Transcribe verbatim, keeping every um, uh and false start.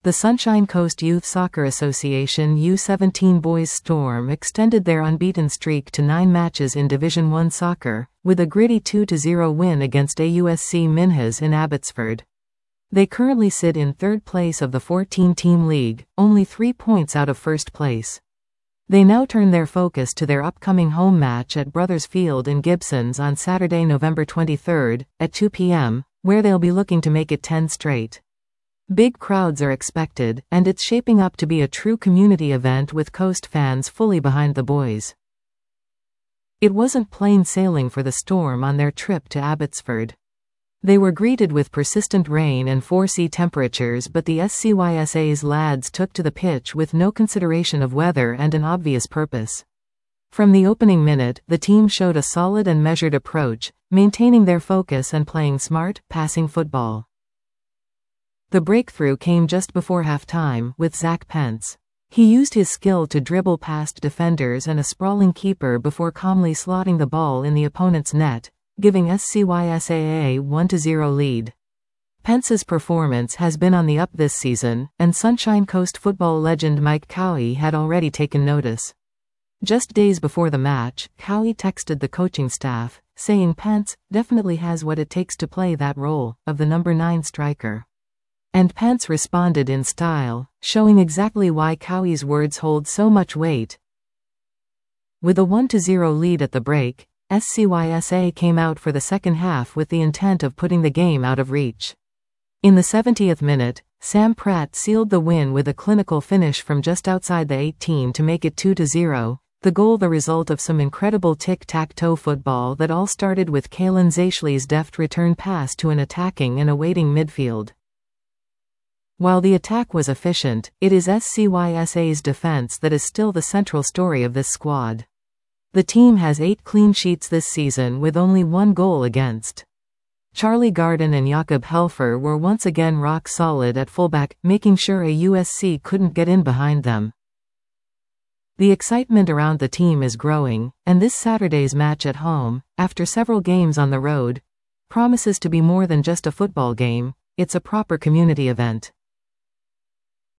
The Sunshine Coast Youth Soccer Association U seventeen Boys Storm extended their unbeaten streak to nine matches in Division one soccer, with a gritty two to zero win against A U S C Minhas in Abbotsford. They currently sit in third place of the fourteen-team league, only three points out of first place. They now turn their focus to their upcoming home match at Brothers Field in Gibsons on Saturday, November twenty-third, at two p m, where they'll be looking to make it ten straight. Big crowds are expected, and it's shaping up to be a true community event with Coast fans fully behind the boys. It wasn't plain sailing for the Storm on their trip to Abbotsford. They were greeted with persistent rain and four C temperatures, but the S C Y S A's lads took to the pitch with no consideration of weather and an obvious purpose. From the opening minute, the team showed a solid and measured approach, maintaining their focus and playing smart, passing football. The breakthrough came just before halftime, with Zach Pence. He used his skill to dribble past defenders and a sprawling keeper before calmly slotting the ball in the opponent's net, giving S C Y S A a one to zero lead. Pence's performance has been on the up this season, and Sunshine Coast football legend Mike Cowie had already taken notice. Just days before the match, Cowie texted the coaching staff, saying Pence definitely has what it takes to play that role of the number nine striker. And Pence responded in style, showing exactly why Cowie's words hold so much weight. With a one to zero lead at the break, S C Y S A came out for the second half with the intent of putting the game out of reach. In the seventieth minute, Sam Pratt sealed the win with a clinical finish from just outside the eighteen to make it two to zero, the goal the result of some incredible tic-tac-toe football that all started with Kalen Zaichley's deft return pass to an attacking and awaiting midfield. While the attack was efficient, it is S C Y S A's defense that is still the central story of this squad. The team has eight clean sheets this season with only one goal against. Charlie Garden and Jakob Helfer were once again rock solid at fullback, making sure A U S C couldn't get in behind them. The excitement around the team is growing, and this Saturday's match at home, after several games on the road, promises to be more than just a football game. It's a proper community event.